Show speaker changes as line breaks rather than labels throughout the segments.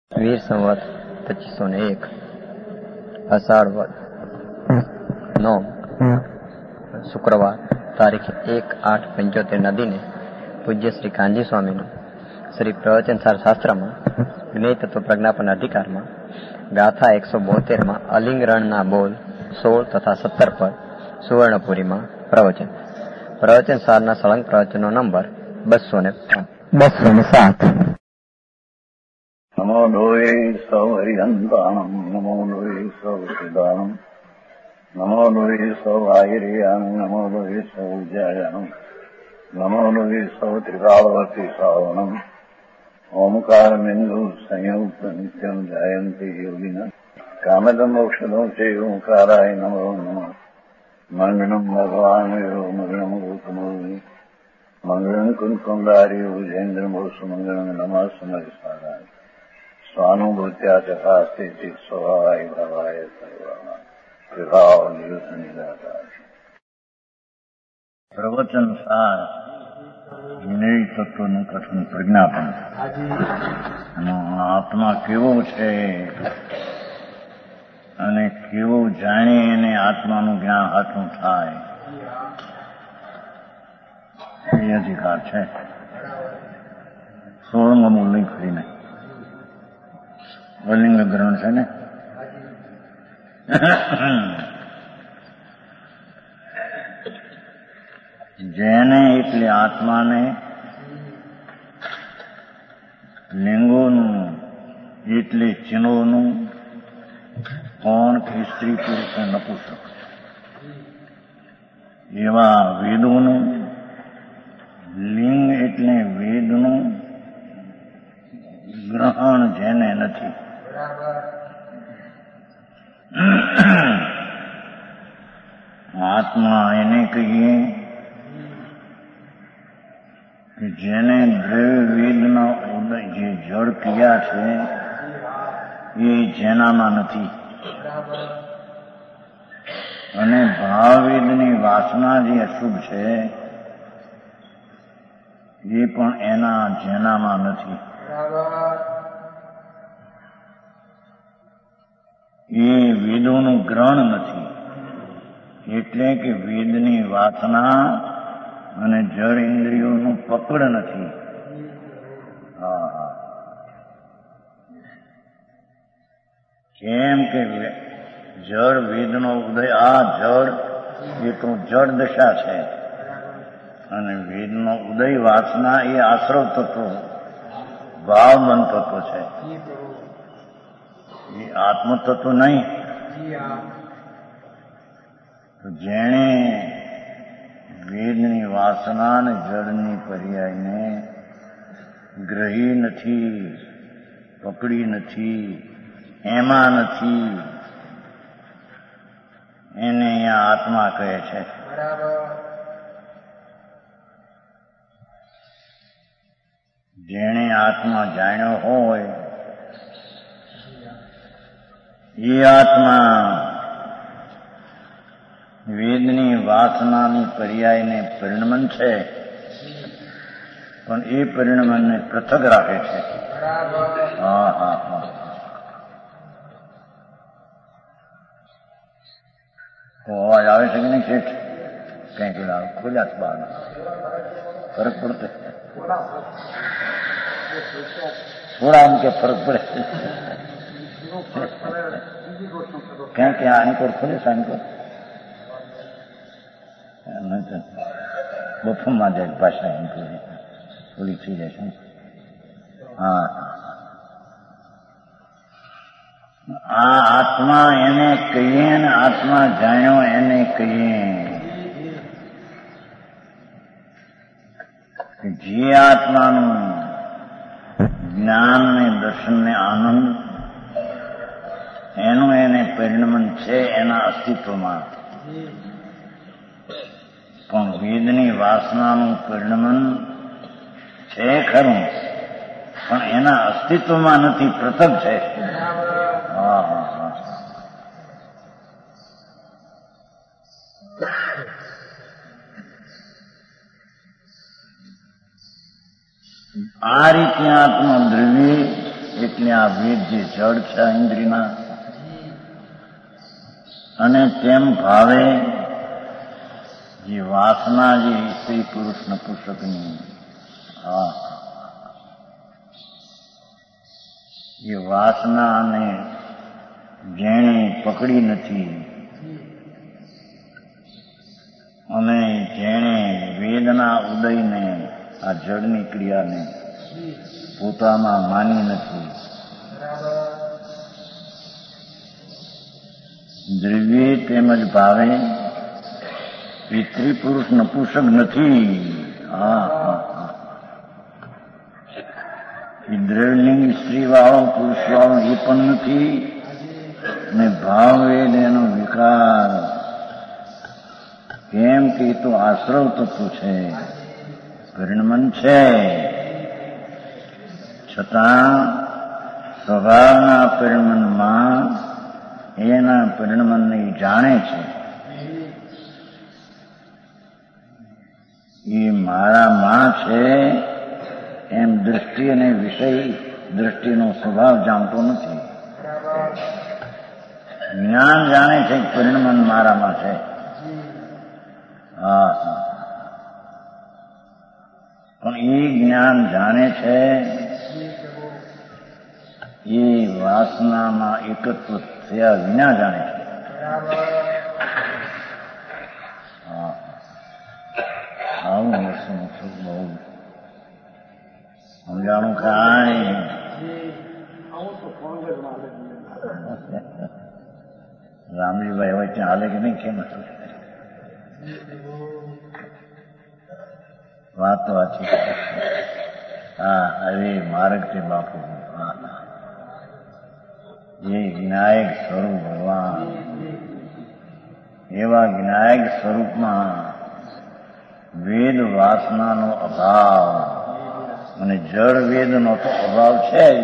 વીર સંવત 2501 અષાઢ વદ નોમ શુક્રવાર તારીખ 1/8/75 ના દિને પૂજ્ય શ્રી કાનજી સ્વામીનું શ્રી પ્રવચનસાર શાસ્ત્રમાં જ્ઞેય તત્વ પ્રજ્ઞાપન અધિકારમાં ગાથા 172માં અલિંગરણના બોલ 16 તથા 17 પર સુવર્ણપુરીમાં પ્રવચનસારના સળંગ પ્રવચનનો નંબર 207.
નમો લોહે સૌ હરિહંતાણમ નમો લોહે સૌ સિદાનમ નમો લોહે સૌ આયર્યાનમ નમો લોહે સૌ જયાનમ નમો લોહે સૌ ત્રિકાળવતી સાવનમ ઓમકાર બિંદુ સંયુક્ત નિત્યમ જાયંતિ યોગિન કામદમ ઔષધો છે ઓંકારાય નમો નમઃ મંગળમ ભગવાન મંગળમ ગૌતમોની મંગળમ કુંકુંદારી ભુજેન્દ્રમો સુમંગળમ નમઃ સમરિસારાય સ્વાનુભૂત્યા ચકાસ્તે ચિત સ્વભાવાય ભાવાય સર્વમાં વિભાવ નિયુત નિરાકાર. પ્રવચન સાર જ્ઞેય તત્વનું કથન પ્રજ્ઞાપન. આત્મા કેવો છે અને કેવું જાણી એને આત્માનું જ્ઞાન હાથું થાય એ અધિકાર છે. 16 ઉલ્લેખ કરીને અલિંગ ગ્રહણ છે ને. જેને એટલે આત્માને લિંગોનું એટલે ચિહ્નોનું કોણ કે સ્ત્રી પુરુષ નપુંસક એવા વેદોનું લિંગ એટલે વેદનું ગ્રહણ જેને નથી આત્મા એને કહીએ કે જેને દ્રવ્ય વેદના ઉદય જે જળ ક્રિયા છે એ જેનામાં નથી અને ભાવવેદની વાસના જે અશુભ છે એ પણ એના જેનામાં નથી. એ વેદોનું ગ્રહણ નથી એટલે કે વેદની વાસના અને જળ ઇન્દ્રિયોનું પકડ નથી. કેમ કે જળ વેદનો ઉદય આ જળ એ તો જળ દશા છે અને વેદનો ઉદય વાસના એ આશ્રવ તત્વ ભાવમન તત્વ છે. એ આત્મતત્વ નહીં. જેણે વેદની વાસના અને જળની પર્યાયને ગ્રહી નથી, પકડી નથી, એમાં નથી, એને અહીંયા આત્મા કહે છે. જેણે આત્મા જાણ્યો હોય એ આત્મા વેદની વાસનાની પર્યાયને પરિણમન છે પણ એ પરિણમનને પૃથક રાખે છે. અવાજ આવે છે કે નહીં શેઠ? કંઈક ખોલ્યા બહાર ફરક પડતો થોડા એમ કે ફરક પડે ક્યાં ક્યાં આનકોર ખોલે છે. આનકોર બફુમાં જાય ભાષા એમ થોડી થઈ જાય છે. આ આત્મા એને કહીએ ને આત્મા જાણ્યો એને કહીએ કે જે આત્માનું જ્ઞાન ને દર્શન ને આનંદ એનું એને પરિણમન છે એના અસ્તિત્વમાં. પણ વેદની વાસનાનું પરિણમન છે ખરું પણ એના અસ્તિત્વમાં નથી, પૃથક છે. આ રીતે આત્મા દ્રવ્ય એટલે આ વેદ જે જડ છે ઇન્દ્રિયના, અને તેમ ભાવે જે વાસના જે સ્ત્રી પુરુષ નપુંસકની એ વાસનાને જેણે પકડી નથી અને જેણે વેદના ઉદયને આ જળની ક્રિયાને પોતામાં માની નથી, દ્રવ્ય તેમજ ભાવે એ સ્ત્રી પુરુષ નપુંસક નથી. એ દ્રવ્યલિંગ સ્ત્રી વાળો પુરુષ વાળો એ પણ નથી, ને ભાવ વેદ એનો વિકાર. કેમ કે એ તો આશ્રવ તત્વ છે, પરિણમન છે, છતાં સ્વભાવના પરિણમનમાં એના પરિણમનને જાણે છે. એ મારામાં છે એમ દૃષ્ટિ અને વિષય દૃષ્ટિનો સ્વભાવ જાણતો નથી. જ્ઞાન જાણે છે પરિણમન મારામાં છે. પણ એ જ્ઞાન જાણે છે એ વાસનામાં એકત્વ થયા વિના જાણે છે. આવું વસ્તુ બહુ સમજાણું કાંઈ રામજીભાઈ હવે ત્યાં હાલે કે નહીં? કેમ વાત તો વાંચી. હવે માર્ગ છે બાપુ. એ જ્ઞાયક સ્વરૂપ ભગવાન, એવા જ્ઞાયક સ્વરૂપમાં વેદ વાસનાનો અભાવ અને જળ વેદનો તો અભાવ છે જ.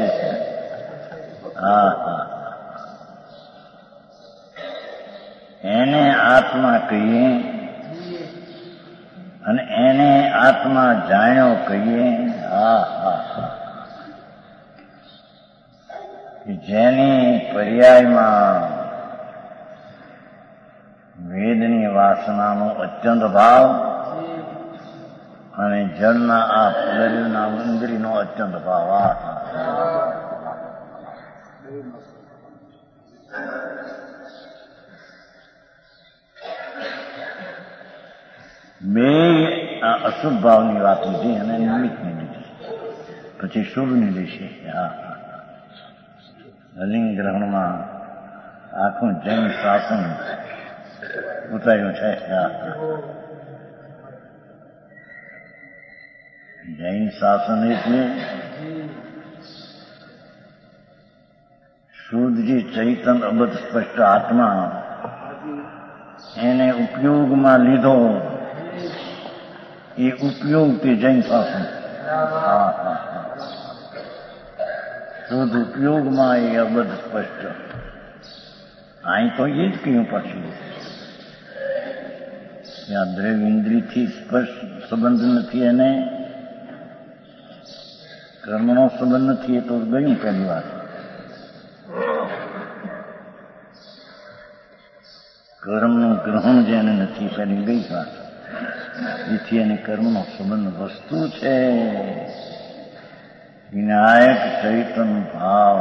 એને આત્મા કહીએ અને એને આત્મા જાણ્યો કહીએ. જેની પર્યાયમાં વેદની વાસનાનો અત્યંત ભાવ અને જળના આ પુલરીના ઇન્દ્રિયનો અત્યંત ભાવ. બે આ અશુભ ભાવની વાત લીધી અને નિમિત્તની લીધી, પછી શુભની લીધી. અલિંગ ગ્રહણમાં આખું જૈન શાસન ઉતાર્યું છે. જૈન શાસન એટલે શુદ્ધ જે ચૈતન અબધ સ્પષ્ટ આત્મા એને ઉપયોગમાં લીધો, એ ઉપયોગ તે જૈન શાસન. શુદ્ધ ઉપયોગમાં એ અબધ સ્પષ્ટ. અહીં તો એ જ કહ્યું પછી ત્યાં દ્રવ્ય ઇન્દ્રિયથી સ્પર્શ સંબંધ નથી, એને કર્મનો સંબંધ નથી. એ તો ગયું પહેલી વાર. કર્મનું ગ્રહણ જેને નથી પહેલી ગઈ વાત. એથી એને કર્મનો સંબંધ વસ્તુ છે. વિનાયક ચૈતન ભાવ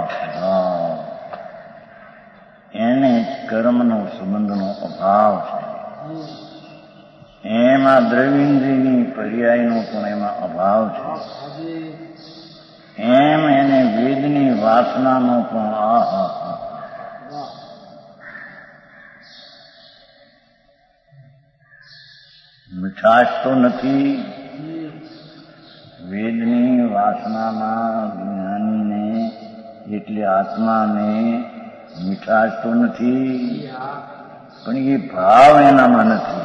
એને કર્મનો સંબંધનો અભાવ છે. એમાં દ્રવ્યેન્દ્રિયની પર્યાયનો પણ એમાં અભાવ છે. એમ એને વેદની વાસનાનો પણ મીઠાશ તો નથી. વેદની વાસનામાં જ્ઞાનીને એટલે આત્માને મીઠાશ તો નથી, પણ એ ભાવ એનામાં નથી.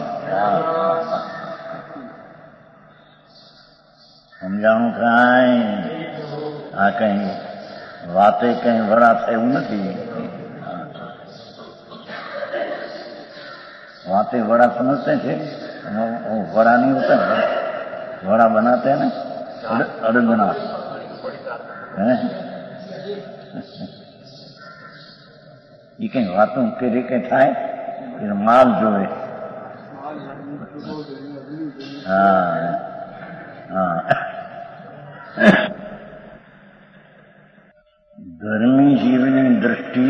સમજાણું કાંઈ? આ કઈ વાતે કઈ વડા થાય એવું નથી. वाते वड़ा समझते थे, वो वड़ा नहीं होता है, वड़ा बनाते हैं ना, अड़ बना है એ કઈ વાતો કરી કઈ થાય એ માલ જોવે. હા હા. ધર્મી જીવની દ્રષ્ટિ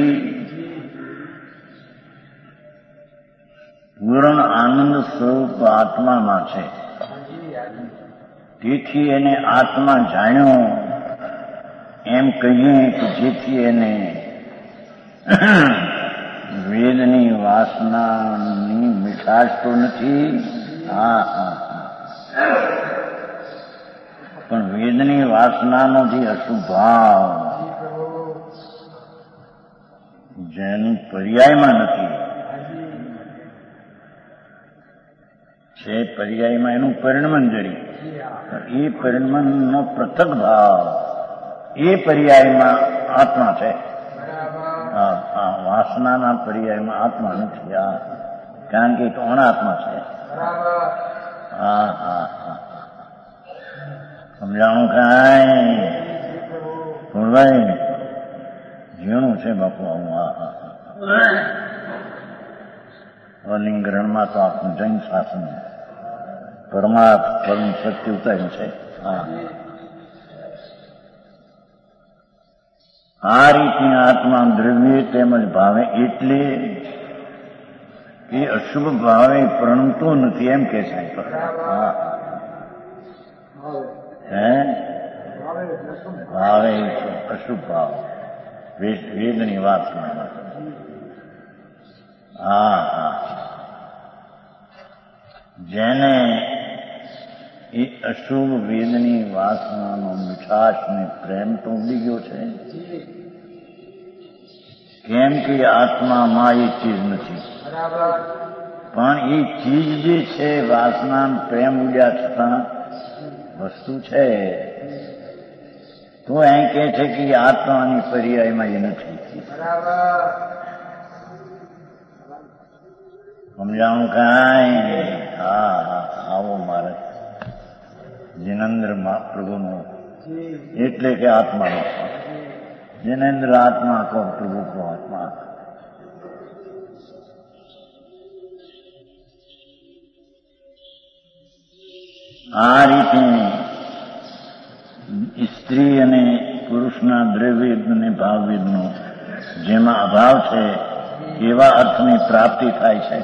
પૂર્ણ આનંદ સ્વરૂપ આત્મામાં છે. તેથી એને આત્મા જાણ્યો એમ કહીએ કે જેથી એને વેદની વાસનાની મીઠાશ તો નથી. હા હા પણ વેદની વાસનાનો જે અશુભાવ જેનું પર્યાયમાં નથી છે, પર્યાયમાં એનું પરિણમન જડી, એ પરિણમનનો પૃથક ભાવ એ પર્યાયમાં આત્મા છે. વાસનાના પર્યાયમાં આત્મા નથી. કારણ કે એક અનાત્મા છે. હા હા હા સમજાણું કાંઈ ભાઈ ઝીણું છે બાપુ. આવું અલિંગરણમાં તો આપણું જૈન શાસન પરમાર્થ પરમ સત્ય ઉતાર્યું છે. આ રીતની આત્મા દ્રવ્ય તેમજ ભાવે એટલે કે અશુભ ભાવે પ્રણમતો નથી એમ કે સાહેબ. ભાવે અશુભ ભાવ વેદની વાસના. હા હા જેને એ અશુભ વેદની વાસનાનો મીઠાશ ને પ્રેમ તો ઉડી ગયો છે. કેમ કે આત્મામાં એ ચીજ નથી, પણ એ ચીજ જે છે વાસના પ્રેમ ઉડ્યા છતાં વસ્તુ છે. તો એમ કે છે કે આત્માની પર્યાયમાં એ નથી. સમજાણું કાંઈ? હા હા આવો મારે જિનેન્દ્ર મહાપ્રભુનો એટલે કે આત્માનો જિનેન્દ્ર આત્મા કો પ્રભુ કો આત્મા. આ રીતે સ્ત્રી અને પુરુષના દ્રવ્યવેદ અને ભાવવેદનો જેમાં અભાવ છે એવા અર્થની પ્રાપ્તિ થાય છે.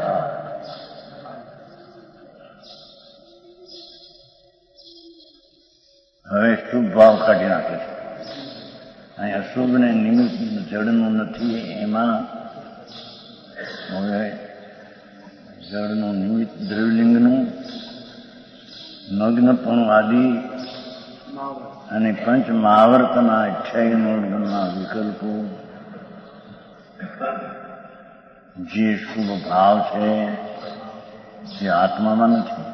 હવે શુભ ભાવ કાઢી નાખે છે. અહીં અશુભને નિમિત્ત જળનું નથી. એમાં હવે જળનું નિમિત્ત દ્રવ્યલિંગનું નગ્નપણું આદિ અને પંચ મહાવર્તના 28 વિકલ્પો જે શુભ ભાવ છે જે આત્મામાં નથી.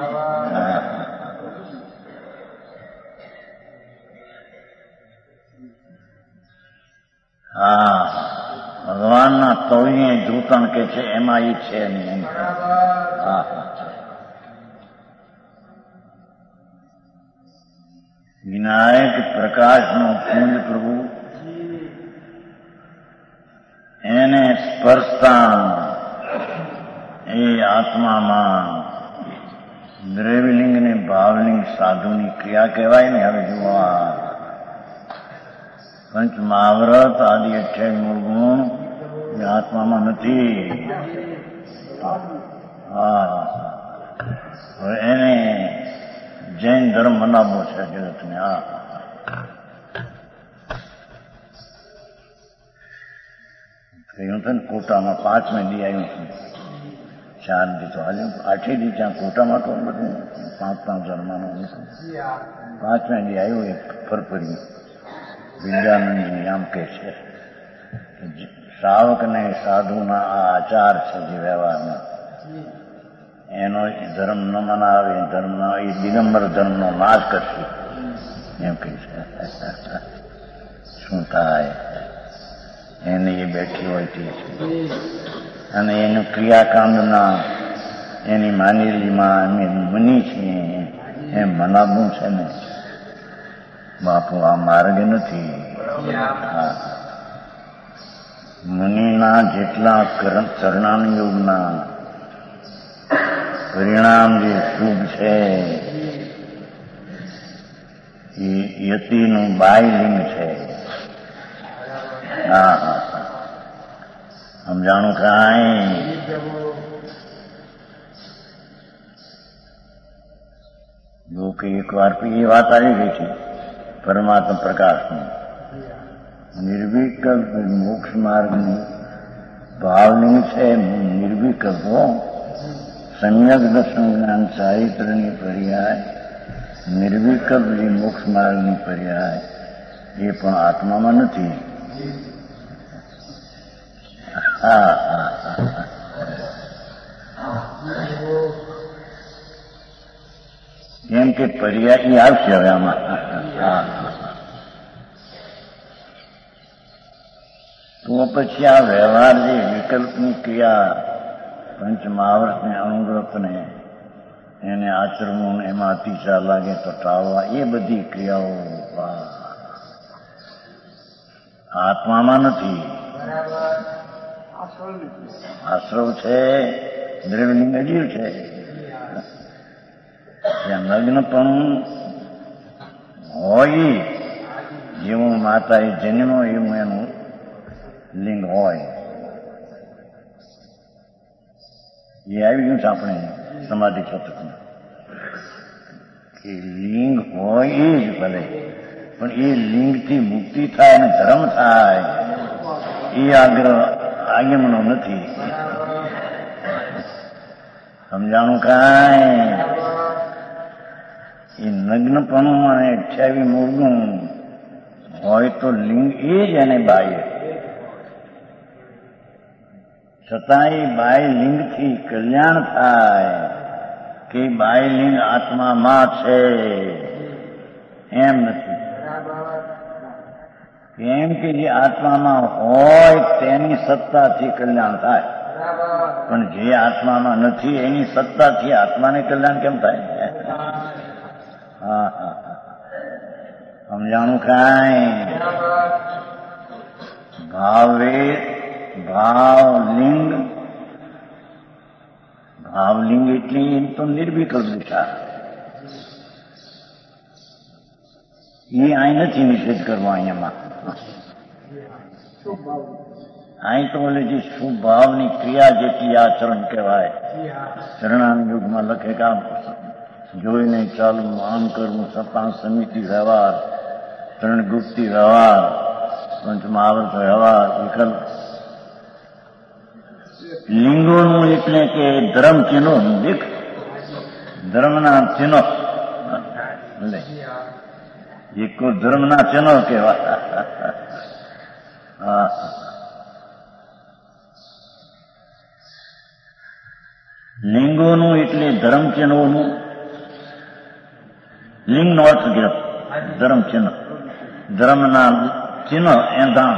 હા ભગવાનના તોય ધૂતણ કે છે એમાં એ છે નહીં. હા વિનાયક પ્રકાશનો પુંજ પ્રભુ એને સ્પર્શતા એ આત્મામાં દ્રવ્યલિંગ ને ભાવલિંગ સાધુની ક્રિયા કહેવાય ને. હવે જોવા પંચ મહાવ્રત આદિ 28 ગુણ એ આત્મામાં નથી. હા હવે એને જૈન ધર્મ મનાવવો છે જગતને. કહ્યું છે ને કોટામાં 5મે દી આવ્યું છું. 4 દી તો હાલ્યું, 8 દી ત્યાં કોટામાં તો બધું 5 જન્માનું 5મે દી આવ્યું. એક ફરફરી વિદ્યાનંદની આમ કે છે શ્રાવકને સાધુના આ આચાર છે જે વ્યવહારમાં એનો ધર્મ ન મનાવે, ધર્મ એ દિગંબર ધર્મનો નાશ કરશે એમ કહે છે. શું થાય એને એ બેઠી હોય તે છે અને એનું ક્રિયાકાંડના એની માનેલીમાં અમે મની છીએ એમ મનાવવું છે ને. બાપુ આ માર્ગ નથી. મુનિના જેટલા ચરણાનુયોગના પરિણામ જે શુભ છે એ યતિનું બાયલિંગ છે. સમજાણું કાંઈ? જો કે એક વાર એ વાત આવી ગઈ છે પરમાત્મા પ્રકાશની નિર્વિકલ્પ મોક્ષ માર્ગની ભાવની છે. નિર્વિકલ્પો સમ્યક દર્શન જ્ઞાન ચારિત્રની પર્યાય નિર્વિકલ્પ જે મોક્ષ માર્ગની પર્યાય એ પણ આત્મામાં નથી. કેમ કે પર્યાય આવશે હવે આમાં. તો પછી આ વ્યવહાર જે વિકલ્પની ક્રિયા પંચમહાવર્તને અનુગ્રહને એને આચરવું એમાં અતિશા લાગે તો ટાળવા એ બધી ક્રિયાઓ આત્મામાં નથી. આશ્રવ છે, દ્રવ્યલિંગ અજીવ છે. ત્યાં લગ્નપણું હોય જેવું માતા એ જન્મ એવું એનું લિંગ હોય. એ આવી ગયું છે આપણે સમાધિ શતકમાં કે લિંગ હોય એ જ ભલે, પણ એ લિંગથી મુક્તિ થાય અને ધર્મ થાય એ આગ્રહ આગમનો નથી. સમજાણું કાંઈ? એ નગ્નપણું અને 28 મૂળનું હોય તો લિંગ એ જ એને બાહ્ય. છતાં એ બાહ્ય લિંગથી કલ્યાણ થાય કે બાહ્ય લિંગ આત્મામાં છે એમ નથી. કેમ કે જે આત્મામાં હોય તેની સત્તાથી કલ્યાણ થાય, પણ જે આત્મામાં નથી એની સત્તાથી આત્માને કલ્યાણ કેમ થાય? સમજાણું કાંઈ? ભાવલિંગ એટલી તો નિર્વિકલ્પ દિશા. એ અહીં નથી નિષેધ કરવો. અહીંયામાં અહીં તો બોલે જે શુભ ભાવની ક્રિયા જેટલી આચરણ કહેવાય. ચરણાનુયોગમાં લખે કે જોઈને ચાલવું, આમ કરવું, સત્તાંગ સમિતિ વ્યવહાર, ત્રણ ગુપ્તિ વ્યવહાર, પંચમહાવર્ત વ્યવહાર, વિકલ્પ લિંગોનું એટલે કે ધર્મ ચિહ્નો. દેખ ધર્મના ચિહ્નો એક ધર્મના ચિહ્નો કહેવાય. લિંગોનું એટલે ધર્મ ચિહ્નોનું. લિંગનો અર્થ ધર્મ ચિહ્ન. ધર્મના ચિહ્ન એંધાણ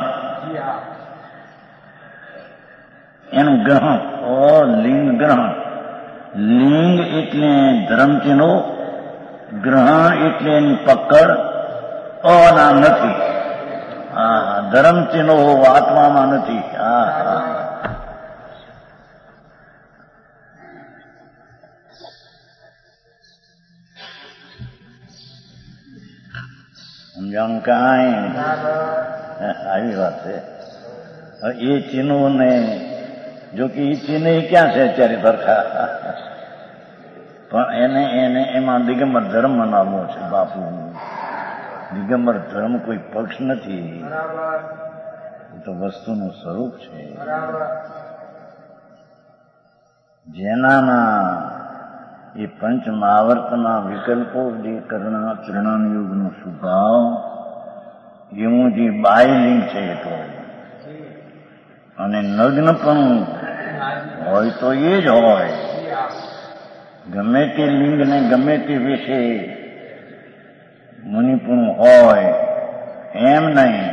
એનું ગ્રહણ. લિંગ ગ્રહણ. લિંગ એટલે ધર્મ ચિહ્નો, ગ્રહણ એટલે એની પકડ. ના નથી. ધર્મ ચિહ્નો આત્મામાં નથી. સમજાણું કાંઈ? આવી વાત છે. એ ચિહ્નોને જો કે એ ચિહ્ન ક્યાં છે અત્યારે સરખા, પણ એને એમાં દિગંબર ધર્મ મનાવવો છે. બાપુ દિગંબર ધર્મ કોઈ પક્ષ નથી, એ તો વસ્તુનું સ્વરૂપ છે. જેનાના એ પંચમહાવર્તના વિકલ્પો જે ચરણાનુયોગનો સ્વભાવ એવું જે બાહ્યલિંગ છે એ તો, અને નગ્ન પણ હોય તો એ જ હોય. ગમે તે લિંગને ગમે તે વિશે મુનિપુણ હોય એમ નહીં,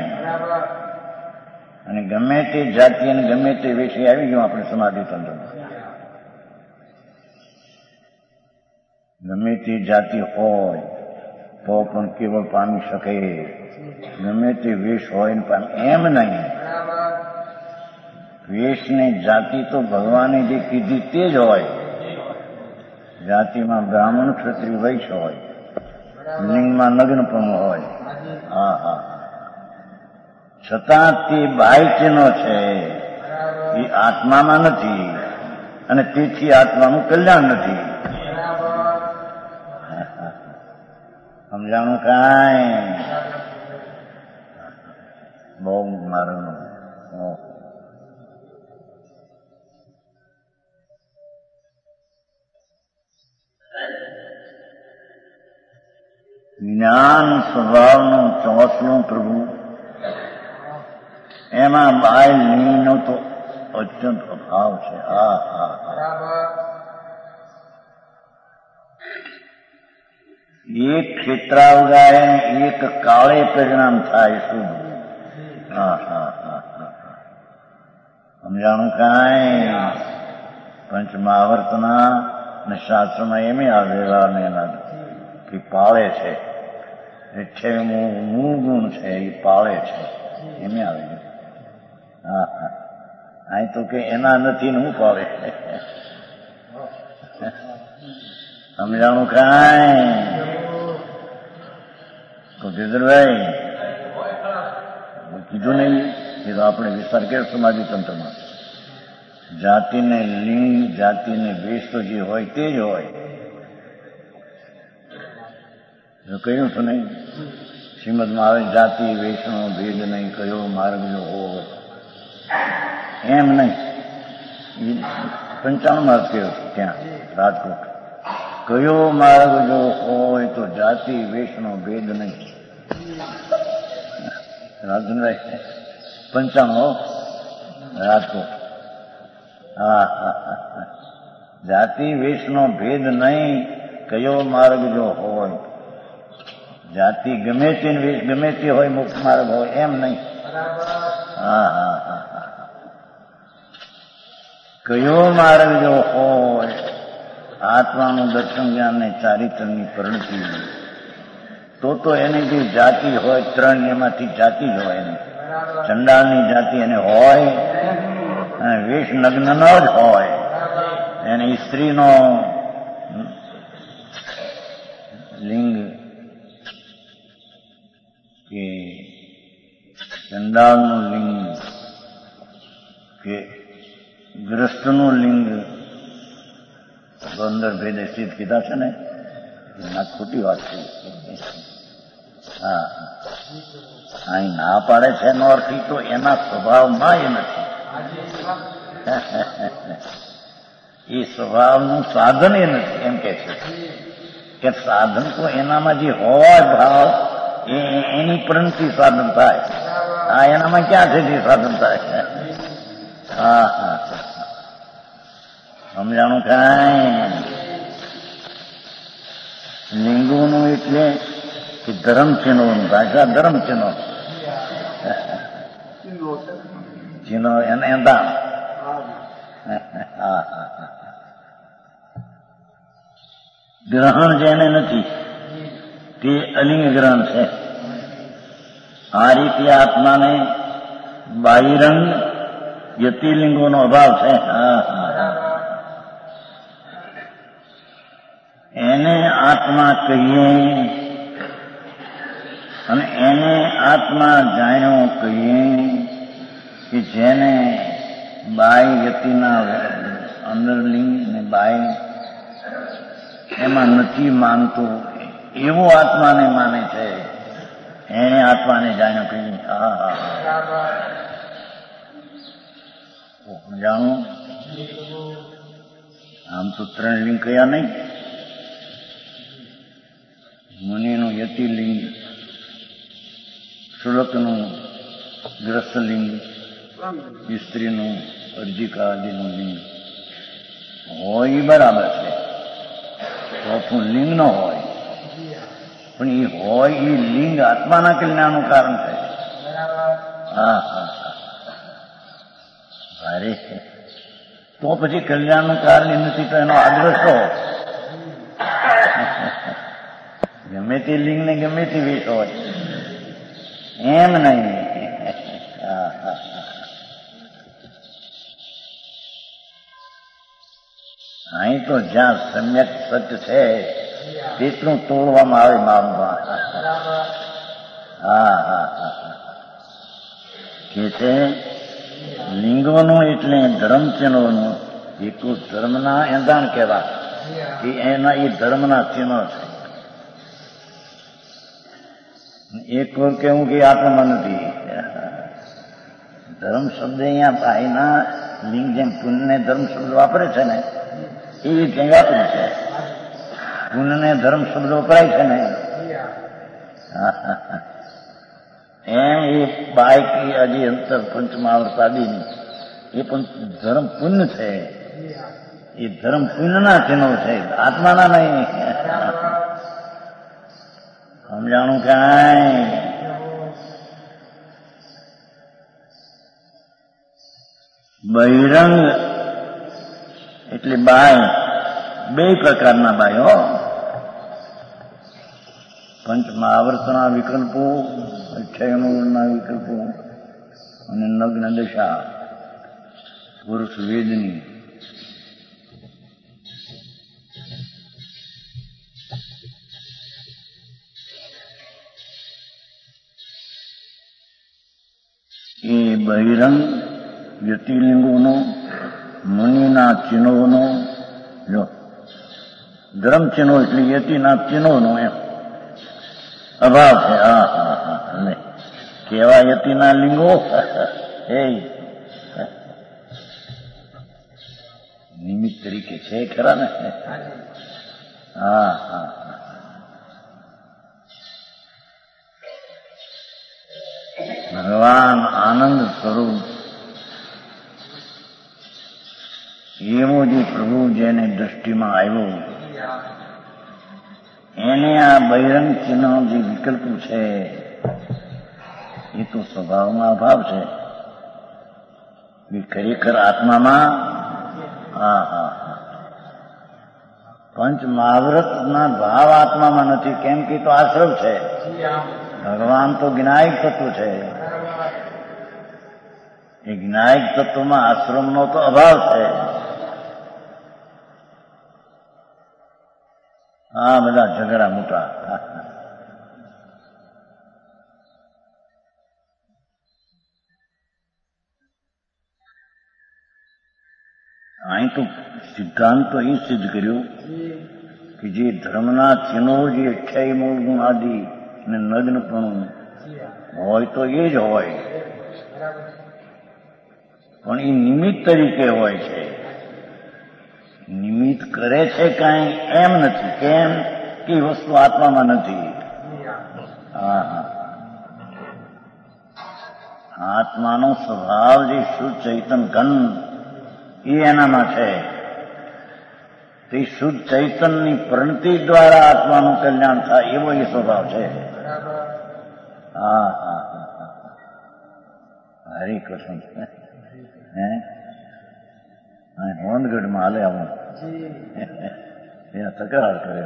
અને ગમે તે જાતિ અને ગમે તે વિશે આવી ગયું આપણે સમાધિ તંત્રમાં. ગમે તે જાતિ હોય તો પણ કેવળ પામી શકે. ગમે તે વેશ હોય ને પામે એમ નહીં. વેશની જાતિ તો ભગવાને જે કીધી તે જ હોય. જાતિમાં બ્રાહ્મણ, ક્ષત્રિય, વૈશ્ય હોય, લિંગમાં નગ્ન પણ હોય. હા હા. છતાં તે બાહ્યનો છે, એ આત્મામાં નથી, અને તેથી આત્માનું કલ્યાણ નથી. સમજાણું કાંઈ? બહુ મારું જ્ઞાન સ્વભાવનું ચોસલું પ્રભુ, એમાં બાય લિંગનો તો અત્યંત અભાવ છે. એક ક્ષેત્રાવગાય એક કાળે પરિણામ થાય શુભ. સમજાણું કાંઈ? પંચમહાવર્તના અને શાસ્ત્રમાં એમ આવેલા એના કે પાળે છે. 28મું ગુણ છે, એ પાળે છે, એમ આવે. અહીં તો કે એના નથી ને હું પાળે. સમજાણું કાંઈ? તો ગિરધરભાઈ કીધું નહીં એ તો આપણે વિસ્તાર કર્યો સમાધિ તંત્રમાં. જાતિને લિંગ, જાતિને વેશ તો જે હોય તે જ હોય. કહ્યું તો નહીં, શ્રીમદમાં આવે જાતિ વેશનો ભેદ નહીં, કયો માર્ગ જો હોય એમ નહીં. 95 કહ્યું ત્યાં રાજકોટ, કયો માર્ગ જો હોય તો જાતિ વેશનો ભેદ નહીં. રાજનભાઈ 95 રાજકોટ. જાતિ વેશનો ભેદ નહીં, કયો માર્ગ જો હોય. જાતિ ગમે તે વેશ ગમે તે હોય, મુક્ત માર્ગ હોય એમ નહીં. કયો માર્ગ જો હોય, આત્માનું દર્શન જ્ઞાન ને ચારિત્રની પ્રવૃત્તિ, તો એની જે જાતિ હોય 3 એમાંથી જાતિ જ હોય. એની ચંડાળની જાતિ એને હોય, અને વેશ નગ્નનો જ હોય. એને સ્ત્રીનો લિંગ કે ચંડાળનું લિંગ કે ગ્રસ્તનું લિંગ, 15 ભેદે સ્થિત કીધા છે ને, ના ખોટી વાત છે. અહીં ના પાડે છે એનો અર્થ તો એના સ્વભાવમાં એ નથી. એ સ્વભાવનું સાધન એ નથી એમ કે છે. કે સાધન તો એનામાં જે હોય ભાવ એની પ્રણતિ સાધન થાય. એનામાં ક્યાં છે જે સાધન થાય? સમજાણું કાંઈ? લિંગોનું એટલે કે ધર્મ ચિહ્નોનું, ભાષા ધર્મ ચિહ્નો ચિહ્નો એને દાન. ગ્રહણ જેને નથી તે અલિંગ ગ્રહણ છે. આ રીતે આત્માને બાહિરંગ યતિલિંગોનો અભાવ છે. એને આત્મા કહીએ અને એને આત્મા જાણ્યો કહીએ કે જેને બાય યતિના અંદર લિંગ ને બાય એમાં નથી માનતો એવો આત્માને માને છે. એને આત્માને જાણ્યો કહીએ. જાણો આમ તો 3 લિંગ કયા નહીં. મુનિનું યતિલિંગ, શુલકનું ગ્રસ્તલિંગ, સ્ત્રીનું અર્જિકાદિનું લિંગ હોય એ બરાબર છે. ચોથું લિંગ ન હોય, પણ એ હોય એ લિંગ આત્માના કલ્યાણનું કારણ છે. ભારે છે. તો પછી કલ્યાણનું કારણ નથી તો એનો આગ્રહ શો? ગમે તે લિંગને ગમે તે વેશ હોય એમ નહીં. અહીં તો જ્યાં સમ્યક સત્ય છે તેટલું તોડવામાં આવે માપમાં. કે છે લિંગોનું એટલે ધર્મચિહ્નોનું એટલું ધર્મના એંધાણ કહેવા કે એના એ ધર્મના ચિહ્નો છે. એક વાર કેવું કે આત્મા નથી. ધર્મ શબ્દ અહીંયા ભાઈના લિંગ જેમ પુણ્યને ધર્મ શબ્દ વાપરે છે ને એ રીતે વાપરે છે. પુણ્યને ધર્મ શબ્દ વપરાય છે ને એમ એ બાઈક હજી અંતર પંચમહાવર્તાદીની એ પણ ધર્મ પુણ્ય છે. એ ધર્મ પુણ્યના ચિહ્નો છે, આત્માના નહીં. સમજાણું કાંઈ? બહિરંગ એટલે બાય, બે પ્રકારના બાય હો. પંચમહાવર્તના વિકલ્પો, 96 વિકલ્પો અને નગ્ન દશા પુરુષ વેદની. એ બહિરંગ યતિલિંગોનો, મુનિના ચિહ્નોનો, જો ધર્મ ચિહ્નો એટલે યતિના ચિહ્નોનો એમ અભાવ છે. કેવા યતિના લિંગો એ નિમિત્ત તરીકે છે ખરા ને. ભગવાન આનંદ સ્વરૂપ એવો જે પ્રભુ જેને દ્રષ્ટિમાં આવ્યો એને આ બહિરંગ ચિહ્ન જે વિકલ્પ છે એ તો સ્વભાવમાં અભાવ છે. એ ખરેખર આત્મામાં પંચ મહાવ્રતના ભાવ આત્મામાં નથી. કેમ કે તો આશ્રમ છે. ભગવાન તો જ્ઞાયક તત્વ છે. એ જ્ઞાયક તત્વમાં આશ્રમનો તો અભાવ છે. બધા ઝઘડા મોટા. અહીં તો સિદ્ધાંત તો એ સિદ્ધ કર્યો કે જે ધર્મના ચિહ્નો જે 28 મૂળ ગુણ આદિ અને નગ્નપણું હોય તો એ જ હોય, પણ એ નિમિત્ત તરીકે હોય છે. નિમિત્ત કરે છે કાંઈ એમ નથી. કેમ કે વસ્તુ આત્મામાં નથી. આત્માનો સ્વભાવ જે શુદ્ધ ચૈતન ઘન એ એનામાં છે. તે શુદ્ધ ચૈતનની પ્રણતિ દ્વારા આત્માનું કલ્યાણ થાય એવો એ સ્વભાવ છે. હરે કૃષ્ણ. હોનગઢમાં હાલે આવું ત્યાં તકરાર કરે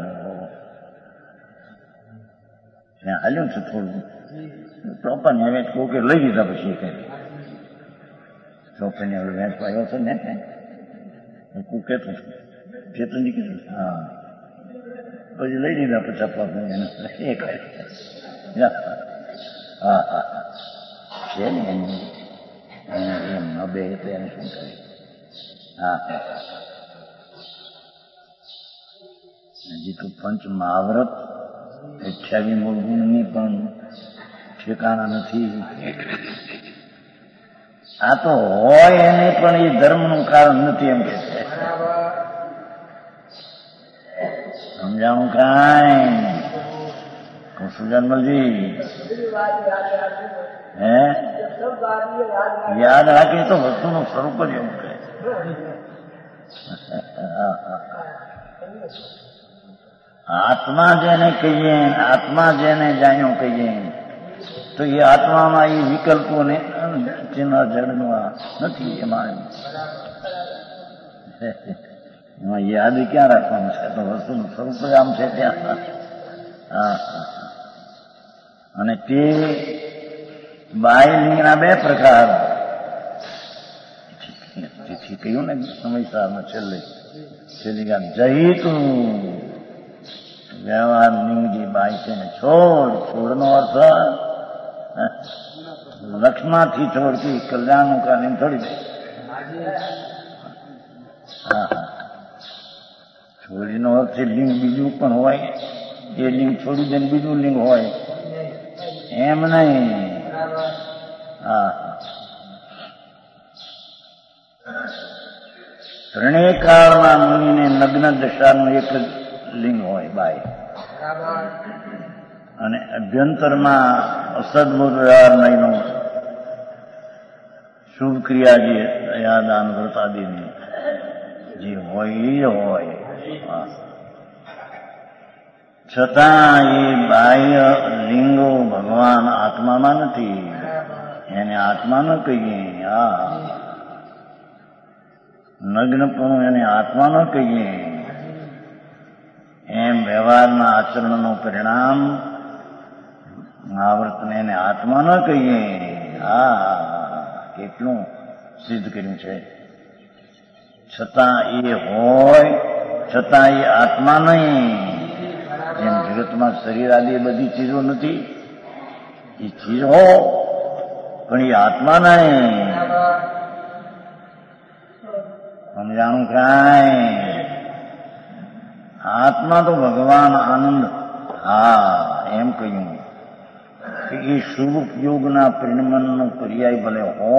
ત્યાં હાલ્યું છે થોડું ચોપાની વેચ કોકે લઈ લીધા પછી કઈ ચોપાની હવે વેચ આવ્યો છે ને હું કહેતું છું ચેતનજી કીધું પછી લઈ લીધા 50 એક છે ને એમ બે એટલે એને શું કરે. હજી તો પંચ મહાવ્રત 28 મૂળ ગુણની પણ ઠેકાણા નથી. આ તો હોય એને પણ એ ધર્મનું કારણ નથી એમ કે છે. સમજાણું કાંઈ? સુજાનમલજી યાદ રાખીએ તો વસ્તુનું સ્વરૂપ જ એવું કહે. આત્મા જેને કહીએ, આત્મા જેને જાણ્યો કહીએ તો એ આત્મામાં એ વિકલ્પોને ચિહ્ન જડનું નથી. એમાં યાદ ક્યાં રાખવાનું છે? તો વસ્તુનું સ્વરૂપ જ આમ છે ત્યાં. અને તે બાહ્યલિંગના બે પ્રકાર. તેથી કહ્યું ને સમયસારમાં છેલ્લી ગામ જહિતું વ્યવહાર લિંગ જે બાહ્ય છે ને છોડનો અર્થ લક્ષ્માંથી છોડતી કલ્યાણનું કાર્ય છોડી દે. છોડીનો અર્થ છે લિંગ બીજું પણ હોય, એ લિંગ છોડી દે બીજું લિંગ હોય એમ નહીં. ત્રણેય કાળમાં મુનિને નગ્ન દશાનું એક જ લિંગ હોય બાય, અને અભ્યંતરમાં અસદબુદ્ધ વ્યવહાર નહીંનું શુભ ક્રિયા જે દયાદાન વ્રત આદિની જે હોય એ હોય. છતાં એ બાહ્ય લિંગો ભગવાન આત્મામાં નથી, એને આત્મા ન કહીએ. નગ્નપણું એને આત્મા ન કહીએ. એમ વ્યવહારના આચરણનું પરિણામ આવર્તને એને આત્મા ન કહીએ. કેટલું સિદ્ધ કર્યું છે. છતાં એ હોય, છતાં એ આત્મા નહીં. જેમ જગતમાં શરીર આદિ બધી ચીજો નથી, એ ચીજ હો પણ એ આત્મા નહીં. સમજાણું કાંઈ? આત્મા તો ભગવાન આનંદ. એમ કહ્યું કે એ શુભ ઉપયોગના પરિણમનનો પર્યાય ભલે હો,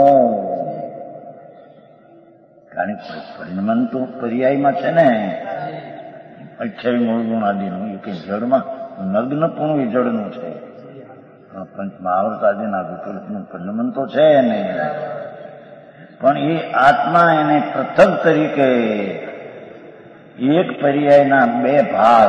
કારણ કે પરિણમન તો પર્યાયમાં છે ને 28 મૂળ ગુણ આદિનું. એ કઈ જળમાં નગ્નપણું એ જળનું છે, પંચમહાવર્ત આદિના વિકલ્પનું પરિણમન તો છે ને. પણ એ આત્મા એને પૃથક તરીકે એક પર્યાયના બે ભાગ.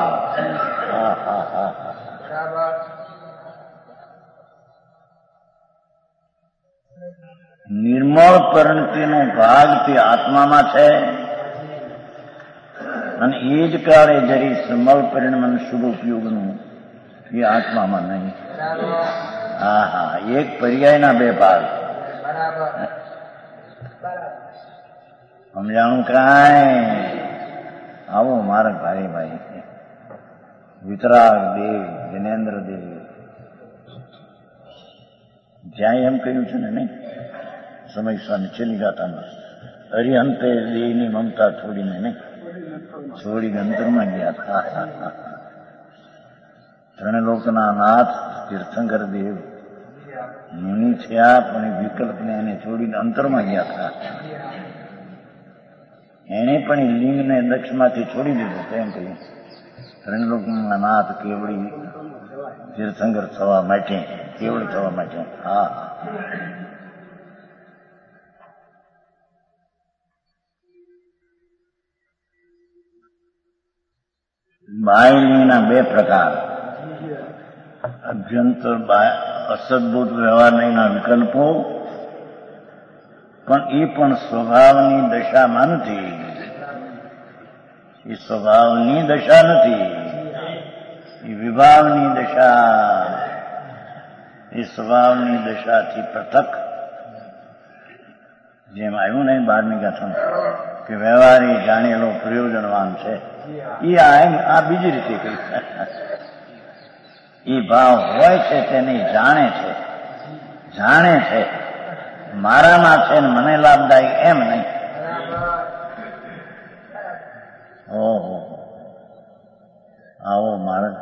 નિર્મળ પરિણતિનો ભાગ તે આત્મામાં છે, અને એ જ કાળે જરી સમળ પરિણમન શુભ ઉપયોગનું એ આત્મામાં નહીં. એક પર્યાયના બે ભાગ. સમજાણું કાંઈ? આવો મારા ભાઈ વિતરાગ દેવ, જિનેન્દ્ર દેવ, જ્યાં એમ કહ્યું છે ને નહીં સમય સ્વામી છેલ્લી ગાતામાં, હરિહંતે દેવની મમતા છોડીને નહીં છોડી અંતરમાં ગયા. ત્રણલોકના નાથ તીર્થંકર દેવ મુનિ થયા, પણ એ વિકલ્પને એને છોડીને અંતરમાં ગયા હતા. એને પણ લિંગને દક્ષમાંથી છોડી દીધું. એમ કહ્યું ત્રણલોકના નાથ કેવડી તીર્થંકર થવા માટે, કેવડી થવા માટે. બાહ્યલિંગના બે પ્રકાર. અભ્યંતર અસદબુદ્ધ વ્યવહાર નહીંના વિકલ્પો, પણ એ પણ સ્વભાવની દશામાં નથી. એ સ્વભાવની દશા નથી, એ વિભાવની દશા. એ સ્વભાવની દશાથી પૃથક. જેમ આવ્યું ને 12મી ગાથામાં કે વ્યવહાર એ જાણેલો પ્રયોજનવાન છે, એ આ બીજી રીતે કહ્યું. એ ભાવ હોય છે તેને જાણે છે, મારામાં છે ને મને લાભદાયી એમ નહીં. ઓહો, આવો મહારાજ.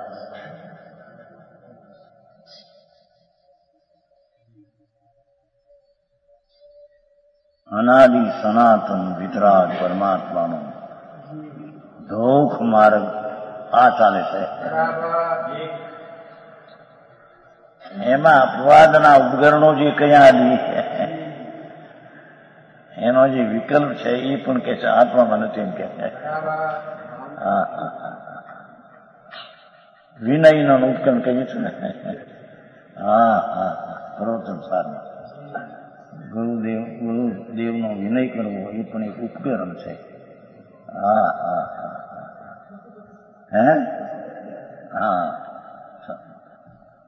અનાદિ સનાતન વિતરાગ પરમાત્માનો ધોખ માર્ગ આ ચાલે છે. એમાં અપવાદના ઉપકરણો જે કયા આદિ એનો જે વિકલ્પ છે એ પણ કે છે આત્મામાં નથી એમ કે છે. વિનયનો ઉપકરણ કહીએ છું ને. સર્વોત્તમ સારું. ગુરુદેવનો વિનય કરવો એ પણ એક ઉપકરણ છે.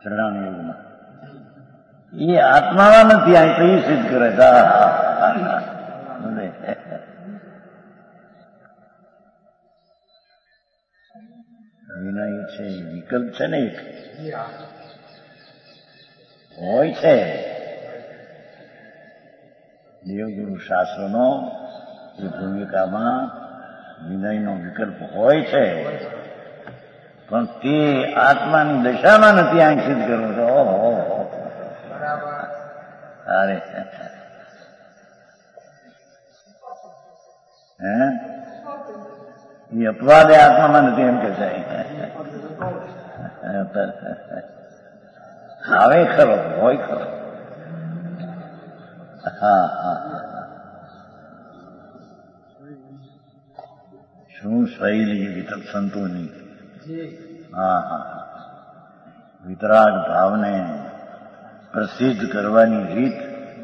ચરણાની યોગમાં એ આત્મામાં નથી, આ તો એ સિદ્ધ કરે છે. વિનય છે વિકલ્પ છે ને, એક હોય છે દેવગુરુ શાસ્ત્રનો એ ભૂમિકામાં વિનયનો વિકલ્પ હોય છે, પણ તે આત્માની દશામાં નથી આ સિદ્ધ કરવું છે. ઓહો, અરે એ અપવાદ એ આત્મામાં નથી એમ કે છે. આવે ખરો, હોય ખરો. હા હા, શું શૈલી વિતર સંતોની. હા હા, વિતરાગ ભાવને પ્રસિદ્ધ કરવાની રીત.